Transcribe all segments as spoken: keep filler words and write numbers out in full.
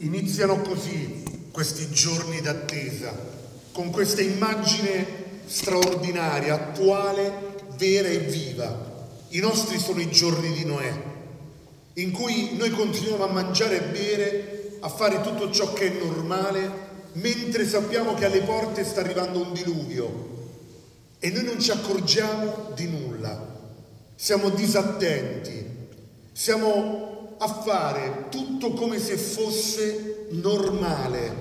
Iniziano così questi giorni d'attesa, con questa immagine straordinaria, attuale, vera e viva. I nostri sono i giorni di Noè, in cui noi continuiamo a mangiare e bere, a fare tutto ciò che è normale, mentre sappiamo che alle porte sta arrivando un diluvio e noi non ci accorgiamo di nulla. Siamo disattenti, siamo a fare tutto come se fosse normale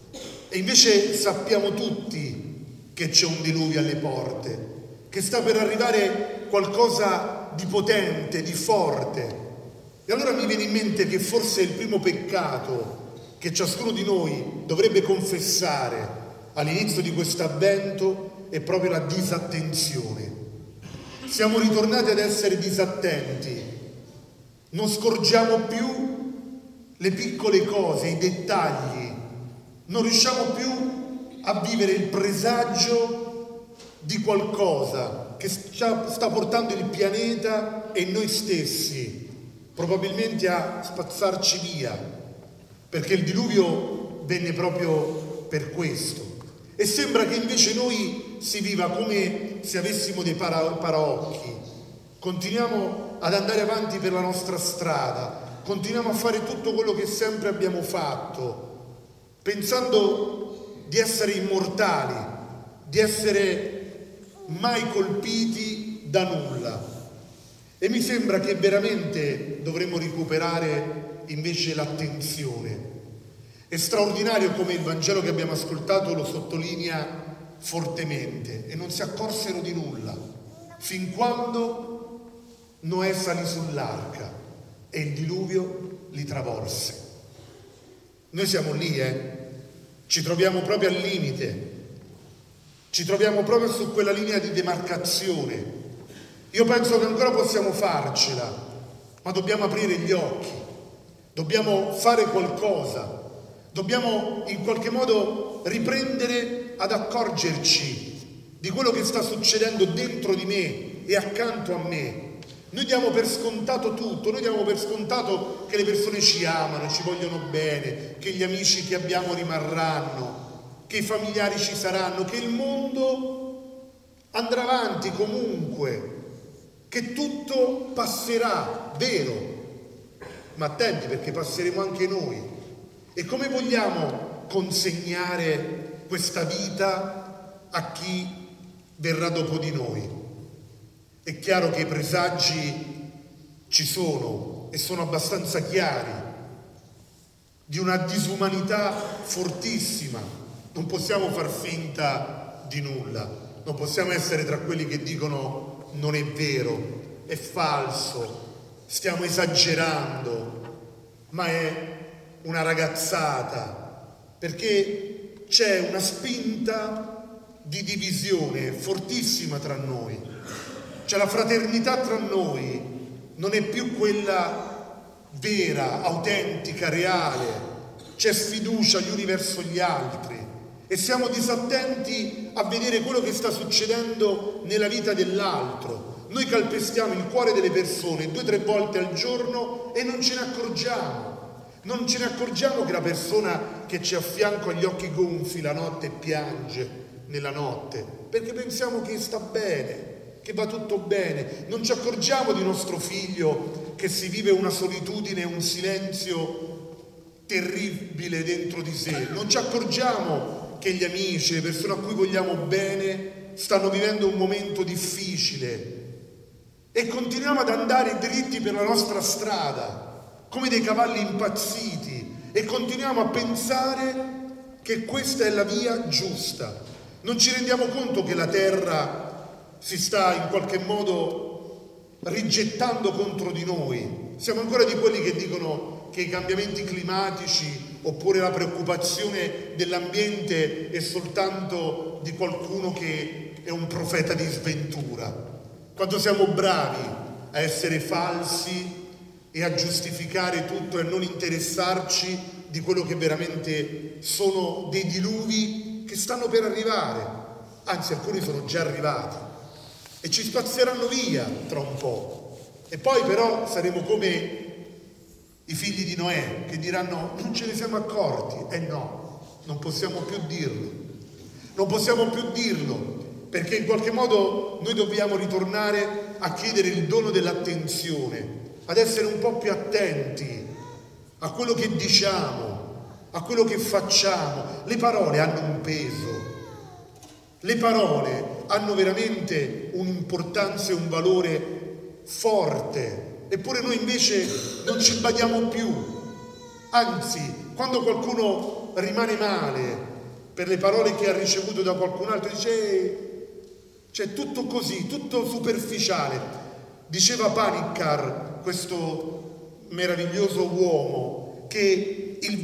e invece sappiamo tutti che c'è un diluvio alle porte, che sta per arrivare qualcosa di potente, di forte. E allora mi viene in mente che forse il primo peccato che ciascuno di noi dovrebbe confessare all'inizio di questo avvento è proprio la disattenzione. Siamo ritornati ad essere disattenti. Non scorgiamo più le piccole cose, i dettagli. Non riusciamo più a vivere il presagio di qualcosa che sta portando il pianeta e noi stessi probabilmente a spazzarci via, perché il diluvio venne proprio per questo. E sembra che invece noi si viva come se avessimo dei para- paraocchi. Continuiamo ad andare avanti per la nostra strada, continuiamo a fare tutto quello che sempre abbiamo fatto, pensando di essere immortali, di essere mai colpiti da nulla. E mi sembra che veramente dovremmo recuperare invece l'attenzione. È straordinario come il Vangelo che abbiamo ascoltato lo sottolinea fortemente: e non si accorsero di nulla fin quando Noè salì sull'arca e il diluvio li travolse. Noi siamo lì, eh? Ci troviamo proprio al limite, ci troviamo proprio su quella linea di demarcazione. Io penso che ancora possiamo farcela, ma dobbiamo aprire gli occhi, dobbiamo fare qualcosa, dobbiamo in qualche modo riprendere ad accorgerci di quello che sta succedendo dentro di me e accanto a me. Noi diamo per scontato tutto, noi diamo per scontato che le persone ci amano, ci vogliono bene, che gli amici che abbiamo rimarranno, che i familiari ci saranno, che il mondo andrà avanti comunque, che tutto passerà, vero, ma attenti perché passeremo anche noi. E come vogliamo consegnare questa vita a chi verrà dopo di noi? È chiaro che i presagi ci sono e sono abbastanza chiari, di una disumanità fortissima. Non possiamo far finta di nulla, non possiamo essere tra quelli che dicono non è vero, è falso, stiamo esagerando, ma è una ragazzata, perché c'è una spinta di divisione fortissima tra noi. Cioè la fraternità tra noi non è più quella vera, autentica, reale. C'è sfiducia gli uni verso gli altri e siamo disattenti a vedere quello che sta succedendo nella vita dell'altro. Noi calpestiamo il cuore delle persone due o tre volte al giorno e non ce ne accorgiamo. Non ce ne accorgiamo che la persona che ci affianca agli occhi gonfi la notte piange nella notte, perché pensiamo che sta bene, che va tutto bene. Non ci accorgiamo di nostro figlio che si vive una solitudine, un silenzio terribile dentro di sé. Non ci accorgiamo che gli amici, le persone a cui vogliamo bene, stanno vivendo un momento difficile e continuiamo ad andare dritti per la nostra strada come dei cavalli impazziti e continuiamo a pensare che questa è la via giusta. Non ci rendiamo conto che la terra si sta in qualche modo rigettando contro di noi. Siamo ancora di quelli che dicono che i cambiamenti climatici oppure la preoccupazione dell'ambiente è soltanto di qualcuno che è un profeta di sventura, quando siamo bravi a essere falsi e a giustificare tutto e a non interessarci di quello che veramente sono dei diluvi che stanno per arrivare, anzi alcuni sono già arrivati e ci spazzeranno via tra un po'. E poi però saremo come i figli di Noè, che diranno non ce ne siamo accorti. Eh no, non possiamo più dirlo. Non possiamo più dirlo, perché in qualche modo noi dobbiamo ritornare a chiedere il dono dell'attenzione, ad essere un po' più attenti a quello che diciamo, a quello che facciamo. Le parole hanno un peso, le parole hanno veramente un'importanza e un valore forte, eppure noi invece non ci badiamo più. Anzi, quando qualcuno rimane male per le parole che ha ricevuto da qualcun altro, dice c'è tutto così, tutto superficiale. Diceva Panikkar, questo meraviglioso uomo, che il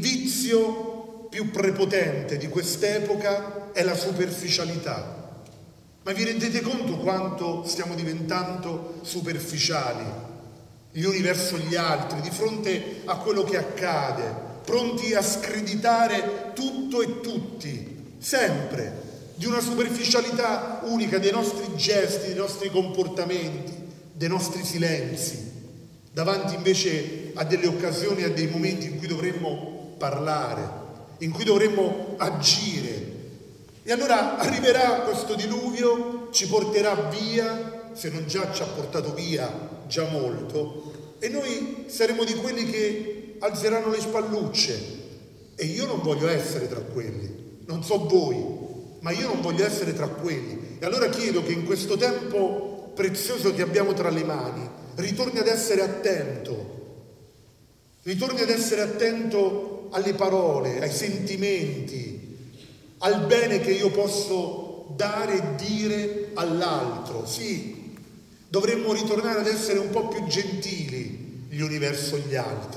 vizio più prepotente di quest'epoca è la superficialità. Ma vi rendete conto quanto stiamo diventando superficiali gli uni verso gli altri, di fronte a quello che accade, pronti a screditare tutto e tutti, sempre, di una superficialità unica dei nostri gesti, dei nostri comportamenti, dei nostri silenzi, davanti invece a delle occasioni, a dei momenti in cui dovremmo parlare, in cui dovremmo agire. E allora arriverà questo diluvio, ci porterà via, se non già ci ha portato via già molto, e noi saremo di quelli che alzeranno le spallucce. E io non voglio essere tra quelli, non so voi, ma io non voglio essere tra quelli. E allora chiedo che in questo tempo prezioso che abbiamo tra le mani ritorni ad essere attento, ritorni ad essere attento alle parole, ai sentimenti, al bene che io posso dare e dire all'altro. Sì, dovremmo ritornare ad essere un po' più gentili gli uni verso gli altri.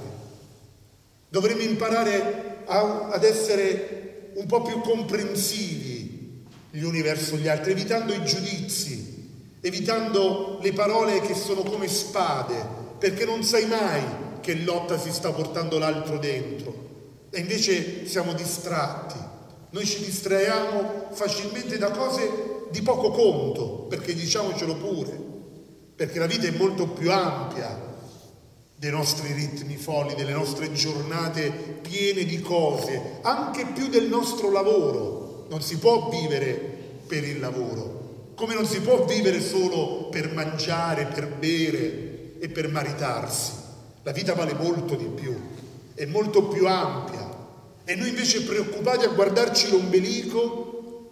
Dovremmo imparare a, ad essere un po' più comprensivi gli uni verso gli altri, evitando i giudizi, evitando le parole che sono come spade, perché non sai mai che lotta si sta portando l'altro dentro. E invece siamo distratti. Noi ci distraiamo facilmente da cose di poco conto, perché diciamocelo pure, perché la vita è molto più ampia dei nostri ritmi folli, delle nostre giornate piene di cose, anche più del nostro lavoro. Non si può vivere per il lavoro, come non si può vivere solo per mangiare, per bere e per maritarsi. La vita vale molto di più, è molto più ampia. E noi invece preoccupati a guardarci l'ombelico,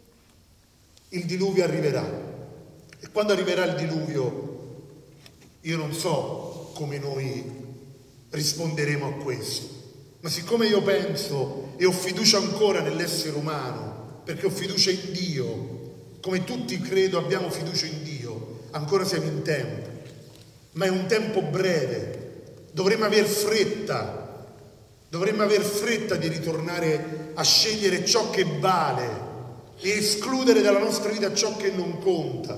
il diluvio arriverà. E quando arriverà il diluvio, io non so come noi risponderemo a questo, ma siccome io penso e ho fiducia ancora nell'essere umano, perché ho fiducia in Dio, come tutti credo abbiamo fiducia in Dio, ancora siamo in tempo, ma è un tempo breve, dovremmo aver fretta. Dovremmo aver fretta di ritornare a scegliere ciò che vale e escludere dalla nostra vita ciò che non conta.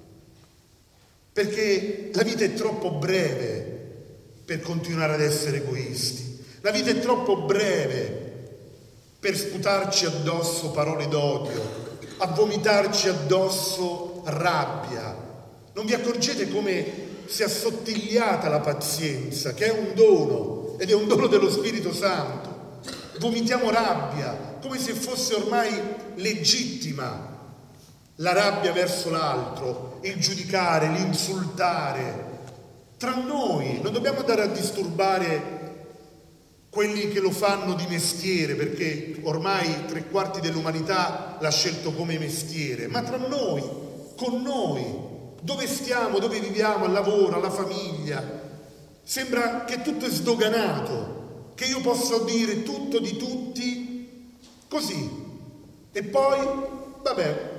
Perché la vita è troppo breve per continuare ad essere egoisti. La vita è troppo breve per sputarci addosso parole d'odio, a vomitarci addosso rabbia. Non vi accorgete come si è assottigliata la pazienza, che è un dono? Ed è un dono dello Spirito Santo. Vomitiamo rabbia, come se fosse ormai legittima la rabbia verso l'altro, il giudicare, l'insultare. Tra noi non dobbiamo andare a disturbare quelli che lo fanno di mestiere, perché ormai tre quarti dell'umanità l'ha scelto come mestiere, ma tra noi, con noi, dove stiamo, dove viviamo, al lavoro, alla famiglia. Sembra che tutto è sdoganato, che io possa dire tutto di tutti così. E poi, vabbè,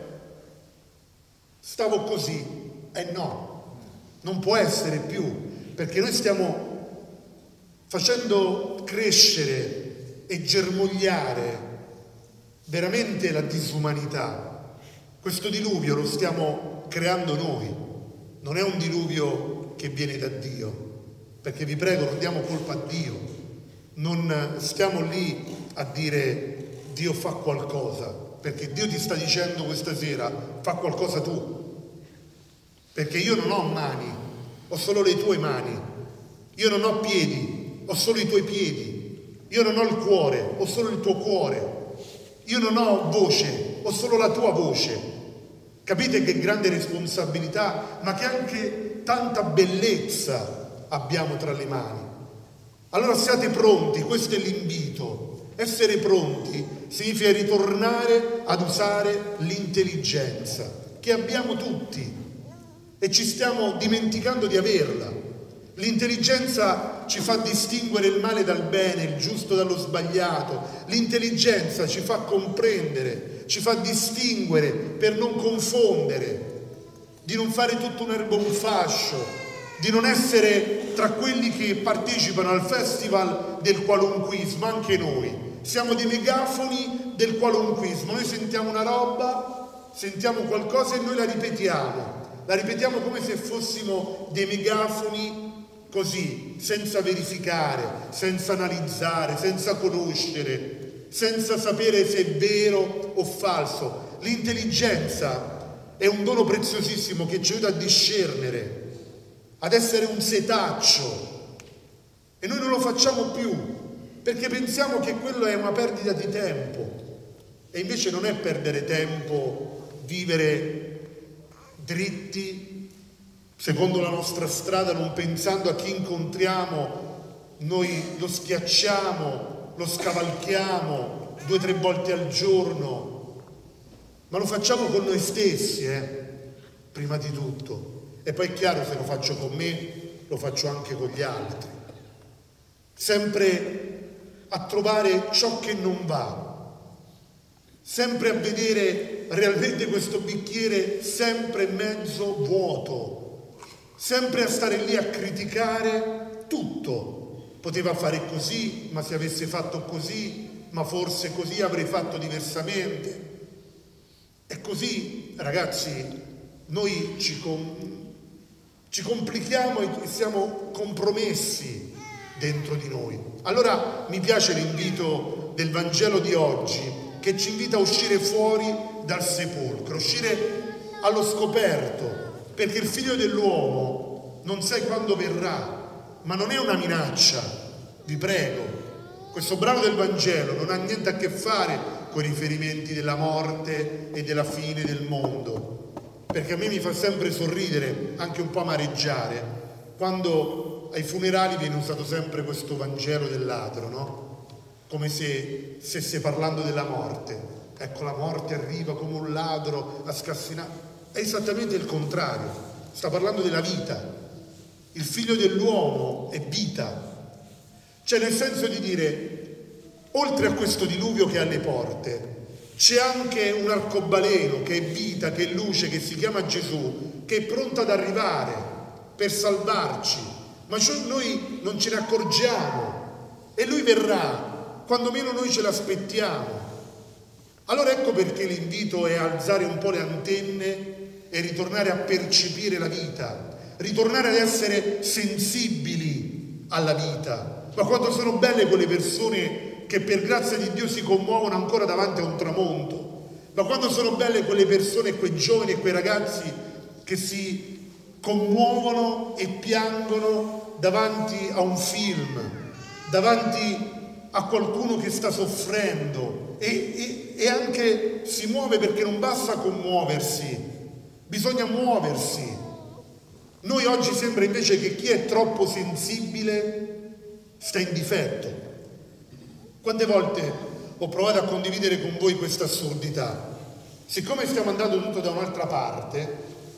stavo così. Eh no, non può essere più, perché noi stiamo facendo crescere e germogliare veramente la disumanità. Questo diluvio lo stiamo creando noi, non è un diluvio che viene da Dio. Perché vi prego, non diamo colpa a Dio, non stiamo lì a dire Dio fa qualcosa, perché Dio ti sta dicendo questa sera fa qualcosa tu, perché io non ho mani, ho solo le tue mani, io non ho piedi, ho solo i tuoi piedi, io non ho il cuore, ho solo il tuo cuore, io non ho voce, ho solo la tua voce. Capite che grande responsabilità, ma che anche tanta bellezza abbiamo tra le mani. Allora siate pronti, questo è l'invito. Essere pronti significa ritornare ad usare l'intelligenza che abbiamo tutti e ci stiamo dimenticando di averla. L'intelligenza ci fa distinguere il male dal bene, il giusto dallo sbagliato. L'intelligenza ci fa comprendere, ci fa distinguere per non confondere, di non fare tutto un erbo un fascio, di non essere tra quelli che partecipano al festival del qualunquismo. Anche noi siamo dei megafoni del qualunquismo. Noi sentiamo una roba, sentiamo qualcosa e noi la ripetiamo. La ripetiamo come se fossimo dei megafoni così, senza verificare, senza analizzare, senza conoscere, senza sapere se è vero o falso. L'intelligenza è un dono preziosissimo che ci aiuta a discernere, ad essere un setaccio, e noi non lo facciamo più perché pensiamo che quello è una perdita di tempo, e invece non è perdere tempo vivere dritti secondo la nostra strada, non pensando a chi incontriamo, noi lo schiacciamo, lo scavalchiamo due o tre volte al giorno, ma lo facciamo con noi stessi, eh? Prima di tutto. E poi è chiaro, se lo faccio con me, lo faccio anche con gli altri. Sempre a trovare ciò che non va, sempre a vedere realmente questo bicchiere sempre mezzo vuoto, sempre a stare lì a criticare tutto. Poteva fare così, ma se avesse fatto così, ma forse così avrei fatto diversamente. E così, ragazzi, noi ci, com- ci complichiamo e siamo compromessi dentro di noi. Allora mi piace l'invito del Vangelo di oggi, che ci invita a uscire fuori dal sepolcro, uscire allo scoperto, perché il Figlio dell'uomo non sai quando verrà, ma non è una minaccia, vi prego. Questo brano del Vangelo non ha niente a che fare con i riferimenti della morte e della fine del mondo, perché a me mi fa sempre sorridere, anche un po' amareggiare, quando ai funerali viene usato sempre questo Vangelo del ladro, no? Come se stesse parlando della morte. Ecco, la morte arriva come un ladro a scassinare. È esattamente il contrario, sta parlando della vita. Il Figlio dell'uomo è vita, cioè nel senso di dire, oltre a questo diluvio che è alle porte, c'è anche un arcobaleno che è vita, che è luce, che si chiama Gesù, che è pronto ad arrivare per salvarci, ma cioè noi non ce ne accorgiamo, e lui verrà quando meno noi ce l'aspettiamo. Allora ecco perché l'invito è alzare un po' le antenne e ritornare a percepire la vita, ritornare ad essere sensibili alla vita. Ma quanto sono belle quelle persone che per grazia di Dio si commuovono ancora davanti a un tramonto, ma quanto sono belle quelle persone, quei giovani e quei ragazzi che si commuovono e piangono davanti a un film, davanti a qualcuno che sta soffrendo, e, e, e anche si muove, perché non basta commuoversi, bisogna muoversi. Noi oggi sembra invece che chi è troppo sensibile sta in difetto. Quante volte ho provato a condividere con voi questa assurdità? Siccome stiamo andando tutto da un'altra parte,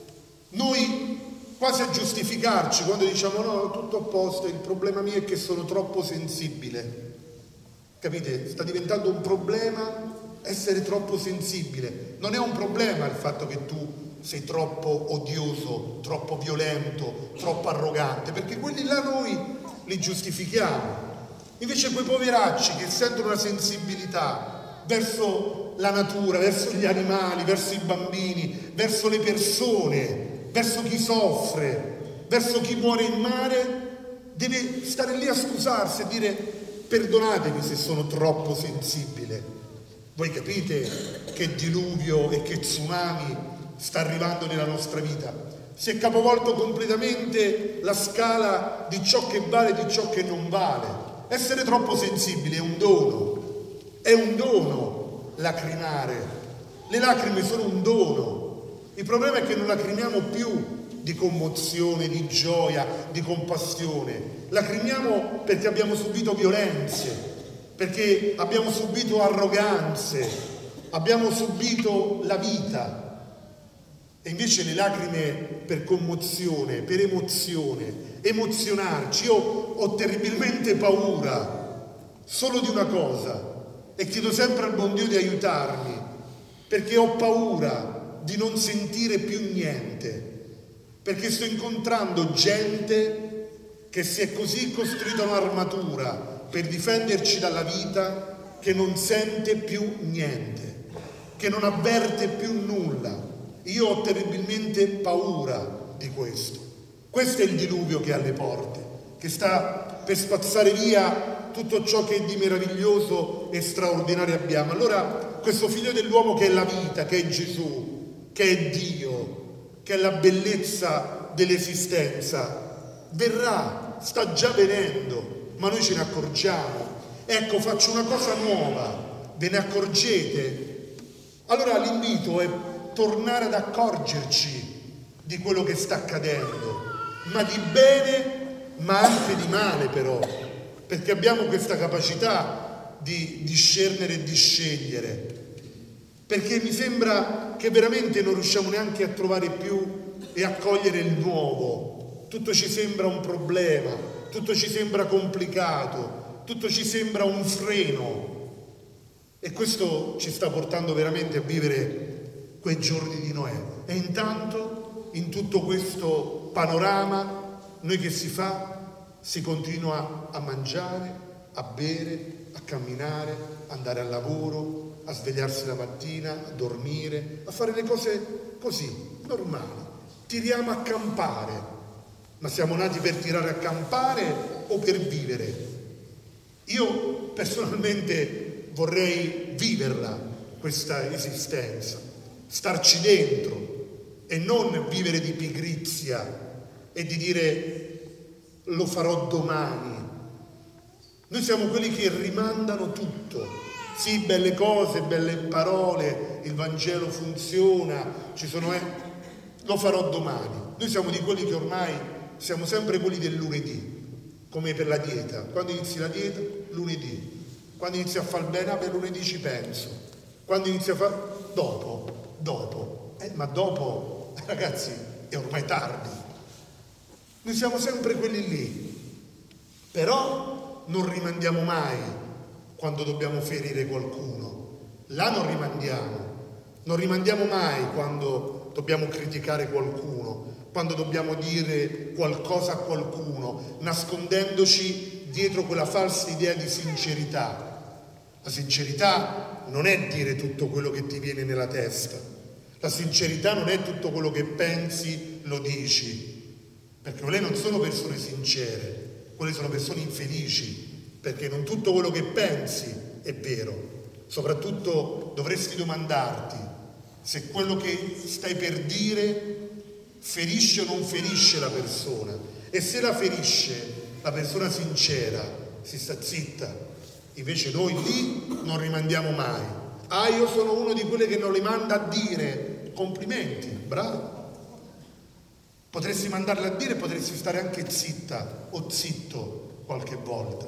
noi quasi a giustificarci quando diciamo no, tutto a posto, il problema mio è che sono troppo sensibile. Capite? Sta diventando un problema essere troppo sensibile. Non è un problema il fatto che tu sei troppo odioso, troppo violento, troppo arrogante, perché quelli là noi li giustifichiamo. Invece quei poveracci che sentono una sensibilità verso la natura, verso gli animali, verso i bambini, verso le persone, verso chi soffre, verso chi muore in mare, deve stare lì a scusarsi e dire perdonatemi se sono troppo sensibile. Voi capite che diluvio e che tsunami sta arrivando nella nostra vita? si è capovolto completamente la scala di ciò che vale e di ciò che non vale. Essere troppo sensibili è un dono, è un dono lacrimare. Le lacrime sono un dono. Il problema è che non lacrimiamo più di commozione, di gioia, di compassione. Lacrimiamo perché abbiamo subito violenze, perché abbiamo subito arroganze, abbiamo subito la vita. E invece le lacrime per commozione, per emozione, emozionarci. Io ho terribilmente paura solo di una cosa e chiedo sempre al buon Dio di aiutarmi, perché ho paura di non sentire più niente, perché sto incontrando gente che si è così costruita un'armatura per difenderci dalla vita che non sente più niente, che non avverte più nulla. Io ho terribilmente paura di questo. Questo è il diluvio che è alle porte, che sta per spazzare via tutto ciò che di meraviglioso e straordinario abbiamo. Allora questo figlio dell'uomo che è la vita, che è Gesù, che è Dio, che è la bellezza dell'esistenza, verrà, sta già venendo, ma noi ce ne accorgiamo. Ecco, faccio una cosa nuova, ve ne accorgete? Allora l'invito è tornare ad accorgerci di quello che sta accadendo, ma di bene, ma anche di male però, perché abbiamo questa capacità di discernere e di scegliere, perché mi sembra che veramente non riusciamo neanche a trovare più e a cogliere il nuovo. Tutto ci sembra un problema, tutto ci sembra complicato, tutto ci sembra un freno, e questo ci sta portando veramente a vivere quei giorni di Noè. E intanto, in tutto questo panorama, noi che si fa? Si continua a mangiare, a bere, a camminare, andare al lavoro, a svegliarsi la mattina, a dormire, a fare le cose così, normali. Tiriamo a campare, ma siamo nati per tirare a campare o per vivere? Io personalmente vorrei viverla, questa esistenza, starci dentro e non vivere di pigrizia e di dire lo farò domani. Noi siamo quelli che rimandano tutto. Sì, belle cose, belle parole, il Vangelo funziona, ci sono, eh, lo farò domani. Noi siamo di quelli che ormai siamo sempre quelli del lunedì, come per la dieta. Quando inizi la dieta? Lunedì. Quando inizi a far bene, ah, per lunedì ci penso. Quando inizi a fare? Dopo, dopo. Eh, ma dopo, ragazzi, è ormai tardi. Noi siamo sempre quelli lì. Però non rimandiamo mai quando dobbiamo ferire qualcuno. Là non rimandiamo. Non rimandiamo mai quando dobbiamo criticare qualcuno, quando dobbiamo dire qualcosa a qualcuno, nascondendoci dietro quella falsa idea di sincerità. La sincerità non è dire tutto quello che ti viene nella testa. La sincerità non è tutto quello che pensi, lo dici. Perché quelle non sono persone sincere, quelle sono persone infelici, perché non tutto quello che pensi è vero. Soprattutto dovresti domandarti se quello che stai per dire ferisce o non ferisce la persona. E se la ferisce, la persona sincera si sta zitta. Invece noi lì non rimandiamo mai. Ah, io sono uno di quelli che non li manda a dire. Complimenti, bravo. Potresti mandarle a dire e potresti stare anche zitta o zitto qualche volta,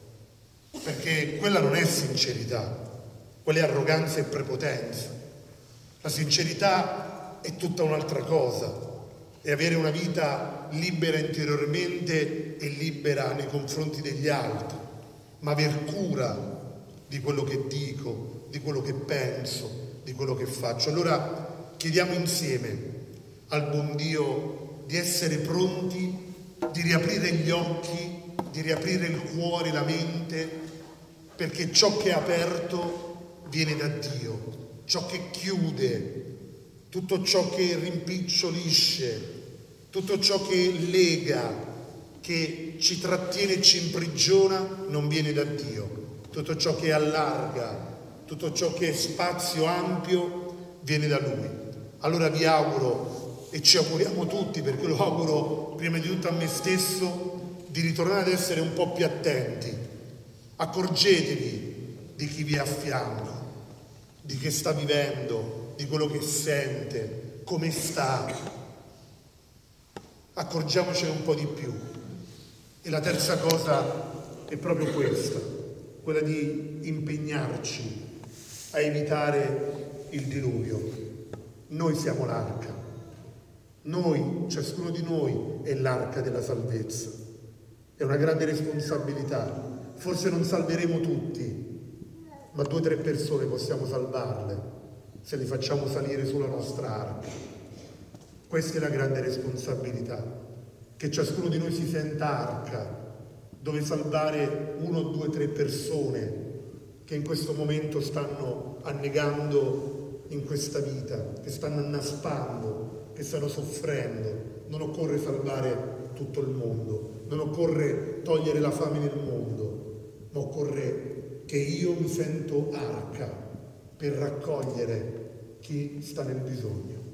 perché quella non è sincerità, quella è arroganza e prepotenza. La sincerità è tutta un'altra cosa, è avere una vita libera interiormente e libera nei confronti degli altri, ma aver cura di quello che dico, di quello che penso, di quello che faccio. Allora chiediamo insieme al buon Dio di essere pronti, di riaprire gli occhi, di riaprire il cuore, la mente, perché ciò che è aperto viene da Dio, ciò che chiude, tutto ciò che rimpicciolisce, tutto ciò che lega, che ci trattiene e ci imprigiona, non viene da Dio. Tutto ciò che allarga, tutto ciò che è spazio ampio, viene da Lui. Allora vi auguro e ci auguriamo tutti, perché lo auguro prima di tutto a me stesso, di ritornare ad essere un po' più attenti. Accorgetevi di chi vi è a fianco, di che sta vivendo, di quello che sente, come sta. Accorgiamocene un po' di più. E la terza cosa è proprio questa, quella di impegnarci a evitare il diluvio. Noi siamo l'arca. Noi, ciascuno di noi, è l'arca della salvezza. È una grande responsabilità. Forse non salveremo tutti, ma due o tre persone possiamo salvarle se le facciamo salire sulla nostra arca. Questa è la grande responsabilità, che ciascuno di noi si senta arca, dove salvare uno, due, tre persone che in questo momento stanno annegando in questa vita, che stanno annaspando, che stanno soffrendo. Non occorre salvare tutto il mondo, non occorre togliere la fame nel mondo, ma occorre che io mi sento arca per raccogliere chi sta nel bisogno.